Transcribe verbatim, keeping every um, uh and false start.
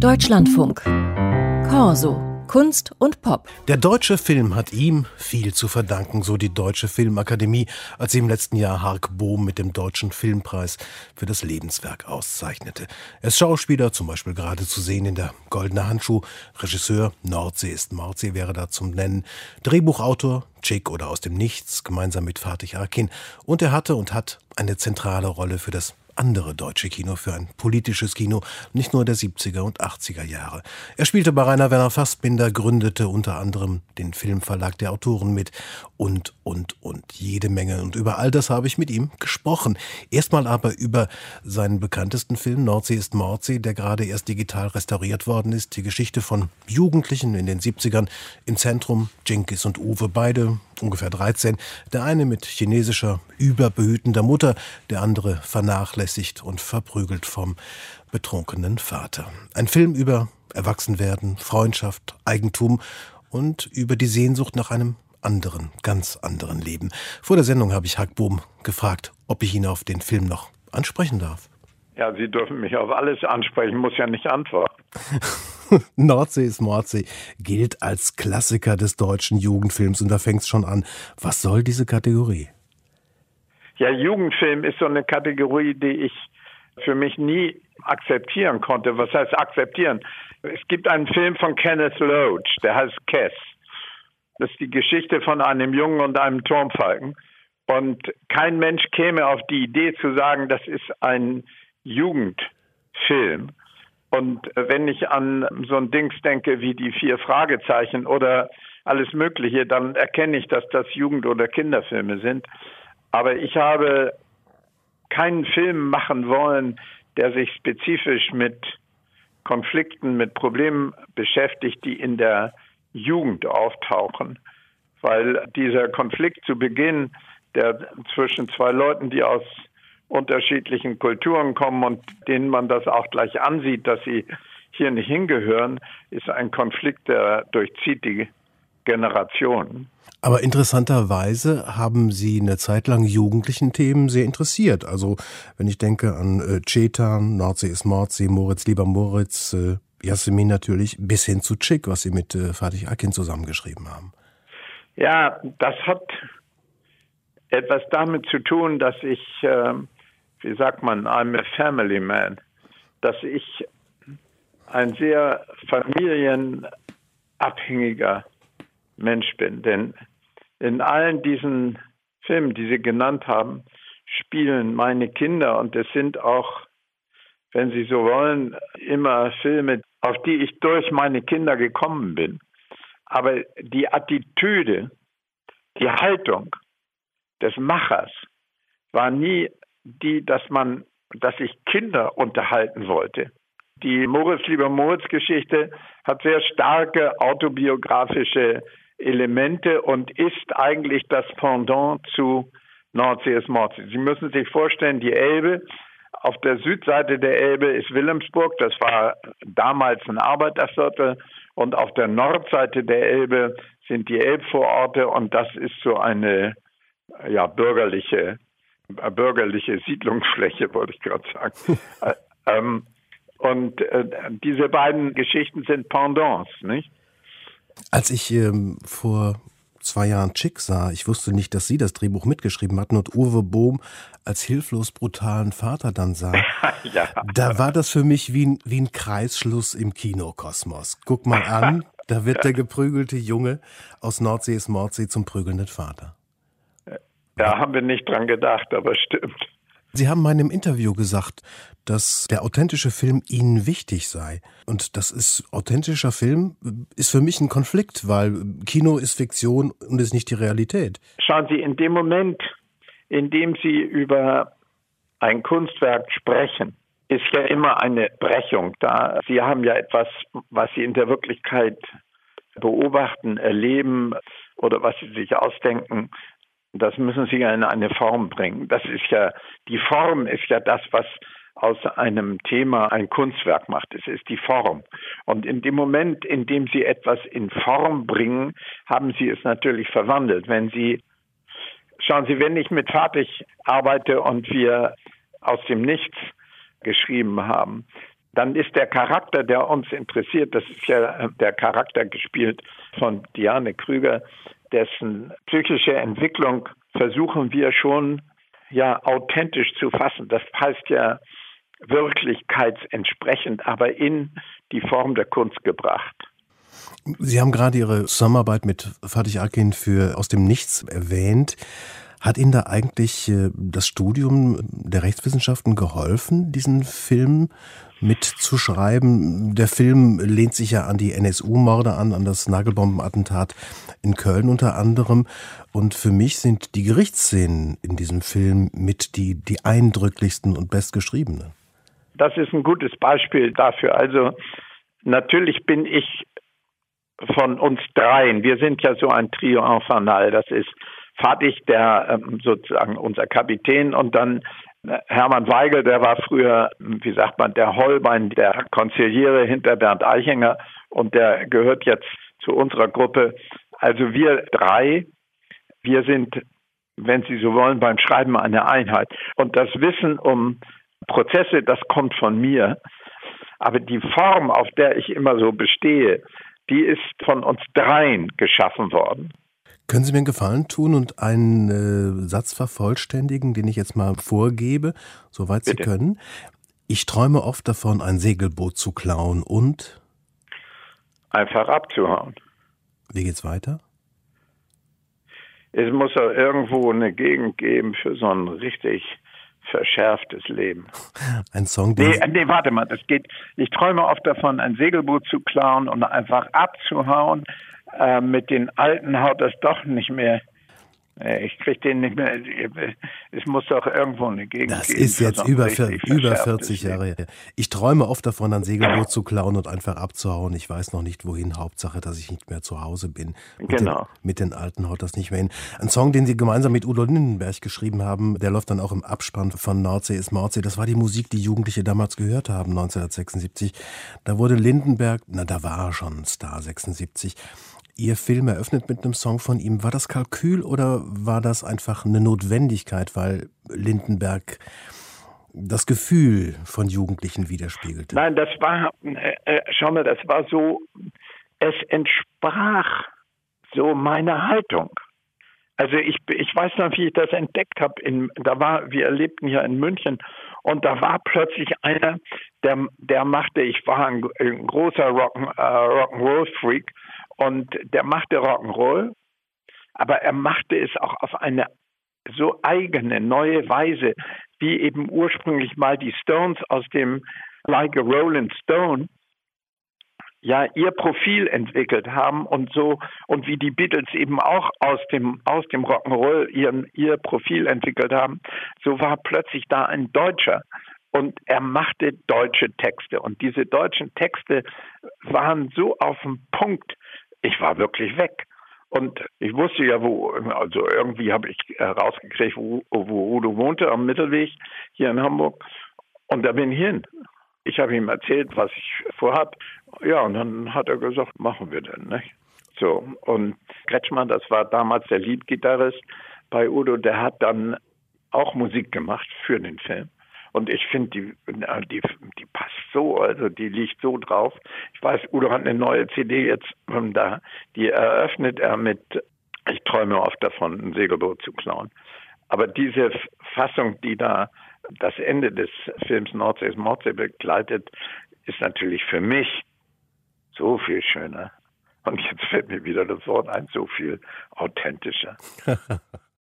Deutschlandfunk. Corso. Kunst und Pop. Der deutsche Film hat ihm viel zu verdanken, so die Deutsche Filmakademie, als sie im letzten Jahr Hark Bohm mit dem Deutschen Filmpreis für das Lebenswerk auszeichnete. Er ist Schauspieler, zum Beispiel gerade zu sehen in der Goldene Handschuh. Regisseur, Nordsee ist Mordsee wäre da zum Nennen. Drehbuchautor, Chick oder Aus dem Nichts, gemeinsam mit Fatih Akin. Und er hatte und hat eine zentrale Rolle für das andere deutsche Kino, für ein politisches Kino, nicht nur der siebziger und achtziger Jahre. Er spielte bei Rainer Werner Fassbinder, gründete unter anderem den Filmverlag der Autoren mit und, und, und jede Menge. Und über all das habe ich mit ihm gesprochen. Erstmal aber über seinen bekanntesten Film, Nordsee ist Mordsee, der gerade erst digital restauriert worden ist. Die Geschichte von Jugendlichen in den siebzigern. Im Zentrum Dschingis und Uwe, beide ungefähr dreizehn. Der eine mit chinesischer, überbehütender Mutter, der andere vernachlässigt und verprügelt vom betrunkenen Vater. Ein Film über Erwachsenwerden, Freundschaft, Eigentum und über die Sehnsucht nach einem anderen, ganz anderen Leben. Vor der Sendung habe ich Hark Bohm gefragt, ob ich ihn auf den Film noch ansprechen darf. Ja, Sie dürfen mich auf alles ansprechen, muss ja nicht antworten. Nordsee ist Mordsee gilt als Klassiker des deutschen Jugendfilms und da fängt es schon an. Was soll diese Kategorie? Ja, Jugendfilm ist so eine Kategorie, die ich für mich nie akzeptieren konnte. Was heißt akzeptieren? Es gibt einen Film von Kenneth Loach, der heißt Kes. Das ist die Geschichte von einem Jungen und einem Turmfalken. Und kein Mensch käme auf die Idee zu sagen, das ist ein Jugendfilm. Und wenn ich an so ein Dings denke wie die vier Fragezeichen oder alles Mögliche, dann erkenne ich, dass das Jugend- oder Kinderfilme sind. Aber ich habe keinen Film machen wollen, der sich spezifisch mit Konflikten, mit Problemen beschäftigt, die in der Jugend auftauchen. Weil dieser Konflikt zu Beginn, der zwischen zwei Leuten, die aus unterschiedlichen Kulturen kommen und denen man das auch gleich ansieht, dass sie hier nicht hingehören, ist ein Konflikt, der durchzieht die Generationen. Aber interessanterweise haben Sie eine Zeit lang jugendlichen Themen sehr interessiert. Also wenn ich denke an äh, Chetan, Nordsee ist Mordsee, Moritz lieber Moritz, äh, Yasemin natürlich, bis hin zu Chick, was Sie mit äh, Fatih Akin zusammengeschrieben haben. Ja, das hat etwas damit zu tun, dass ich, äh, wie sagt man, I'm a family man, dass ich ein sehr familienabhängiger Mensch bin. Denn in allen diesen Filmen, die Sie genannt haben, spielen meine Kinder und es sind auch, wenn Sie so wollen, immer Filme, auf die ich durch meine Kinder gekommen bin. Aber die Attitüde, die Haltung des Machers war nie die, dass man, dass ich Kinder unterhalten wollte. Die Moritz lieber Moritz Geschichte hat sehr starke autobiografische Elemente und ist eigentlich das Pendant zu Nordsee ist Mordsee. Sie müssen sich vorstellen, die Elbe, auf der Südseite der Elbe ist Wilhelmsburg, das war damals ein Arbeiterviertel, und auf der Nordseite der Elbe sind die Elbvororte und das ist so eine ja, bürgerliche, äh, bürgerliche Siedlungsfläche, wollte ich gerade sagen. äh, ähm, und äh, diese beiden Geschichten sind Pendants, nicht? Als ich ähm, vor zwei Jahren Chick sah, ich wusste nicht, dass Sie das Drehbuch mitgeschrieben hatten und Uwe Bohm als hilflos brutalen Vater dann sah, ja. Da war das für mich wie ein, wie ein Kreisschluss im Kinokosmos. Guck mal an, da wird der geprügelte Junge aus Nordsee ist Mordsee zum prügelnden Vater. Da haben wir nicht dran gedacht, aber stimmt. Sie haben mal in einem Interview gesagt, dass der authentische Film Ihnen wichtig sei. Und das ist, authentischer Film ist für mich ein Konflikt, weil Kino ist Fiktion und ist nicht die Realität. Schauen Sie, in dem Moment, in dem Sie über ein Kunstwerk sprechen, ist ja immer eine Brechung da. Sie haben ja etwas, was Sie in der Wirklichkeit beobachten, erleben oder was Sie sich ausdenken. Das müssen Sie ja in eine Form bringen. Das ist ja, die Form ist ja das, was aus einem Thema ein Kunstwerk macht. Es ist die Form. Und in dem Moment, in dem Sie etwas in Form bringen, haben Sie es natürlich verwandelt. Wenn Sie, schauen Sie, wenn ich mit Fatih arbeite und wir aus dem Nichts geschrieben haben, dann ist der Charakter, der uns interessiert, das ist ja der Charakter gespielt von Diane Krüger, dessen psychische Entwicklung versuchen wir schon ja authentisch zu fassen. Das heißt ja wirklichkeitsentsprechend, aber in die Form der Kunst gebracht. Sie haben gerade Ihre Zusammenarbeit mit Fatih Akin für Aus dem Nichts erwähnt. Hat Ihnen da eigentlich das Studium der Rechtswissenschaften geholfen, diesen Film mitzuschreiben? Der Film lehnt sich ja an die N S U-Morde an, an das Nagelbombenattentat in Köln unter anderem. Und für mich sind die Gerichtsszenen in diesem Film mit die, die eindrücklichsten und bestgeschriebenen. Das ist ein gutes Beispiel dafür. Also natürlich bin ich von uns dreien, wir sind ja so ein Trio infernal, das ist Fatih, der ähm, sozusagen unser Kapitän, und dann äh, Hermann Weigel, der war früher, wie sagt man, der Holbein, der Konziliere hinter Bernd Eichinger, und der gehört jetzt zu unserer Gruppe. Also wir drei, wir sind, wenn Sie so wollen, beim Schreiben eine Einheit. Und das Wissen um Prozesse, das kommt von mir. Aber die Form, auf der ich immer so bestehe, die ist von uns dreien geschaffen worden. Können Sie mir einen Gefallen tun und einen äh, Satz vervollständigen, den ich jetzt mal vorgebe, soweit Sie können? Ich träume oft davon, ein Segelboot zu klauen und einfach abzuhauen. Wie geht's weiter? Es muss ja irgendwo eine Gegend geben für so ein richtig verschärftes Leben. Ein Song, den nee, nee, warte mal, das geht. Ich träume oft davon, ein Segelboot zu klauen und einfach abzuhauen. Äh, mit den Alten haut das doch nicht mehr. Äh, ich krieg den nicht mehr. Es muss doch irgendwo eine Gegend das geben. Das ist jetzt so über, über vierzig Jahre her. Ich träume oft davon, ein Segelboot zu klauen und einfach abzuhauen. Ich weiß noch nicht wohin. Hauptsache, dass ich nicht mehr zu Hause bin. Mit genau. Den, mit den Alten haut das nicht mehr hin. Ein Song, den Sie gemeinsam mit Udo Lindenberg geschrieben haben, der läuft dann auch im Abspann von Nordsee ist Mordsee. Das war die Musik, die Jugendliche damals gehört haben, neunzehnhundertsechsundsiebzig. Da wurde Lindenberg, na, da war er schon Star, sechsundsiebzig. Ihr Film eröffnet mit einem Song von ihm. War das Kalkül oder war das einfach eine Notwendigkeit, weil Lindenberg das Gefühl von Jugendlichen widerspiegelte? Nein, das war, äh, schau mal, das war so, es entsprach so meiner Haltung. Also ich, ich weiß noch, wie ich das entdeckt habe. In, da war, wir lebten hier in München und da war plötzlich einer, der, der machte, ich war ein, ein großer Rock'n, äh, Rock'n'Roll-Freak, und der machte Rock'n'Roll, aber er machte es auch auf eine so eigene, neue Weise, wie eben ursprünglich mal die Stones aus dem Like a Rolling Stone ja ihr Profil entwickelt haben und so, und wie die Beatles eben auch aus dem aus dem Rock'n'Roll ihren, ihr Profil entwickelt haben, so war plötzlich da ein Deutscher. Und er machte deutsche Texte. Und diese deutschen Texte waren so auf den Punkt, ich war wirklich weg. Und ich wusste ja, wo, also irgendwie habe ich herausgekriegt, wo, wo Udo wohnte, am Mittelweg hier in Hamburg. Und da bin ich hin. Ich habe ihm erzählt, was ich vorhab. Ja, und dann hat er gesagt, machen wir denn, nicht? So, und Kretschmann, das war damals der Leadgitarrist bei Udo, der hat dann auch Musik gemacht für den Film. Und ich finde, die, die, die passt so, also die liegt so drauf. Ich weiß, Udo hat eine neue C D jetzt ähm, da, die eröffnet er mit, ich träume oft davon, ein Segelboot zu klauen. Aber diese Fassung, die da das Ende des Films Nordsee ist Mordsee begleitet, ist natürlich für mich so viel schöner. Und jetzt fällt mir wieder das Wort ein, so viel authentischer.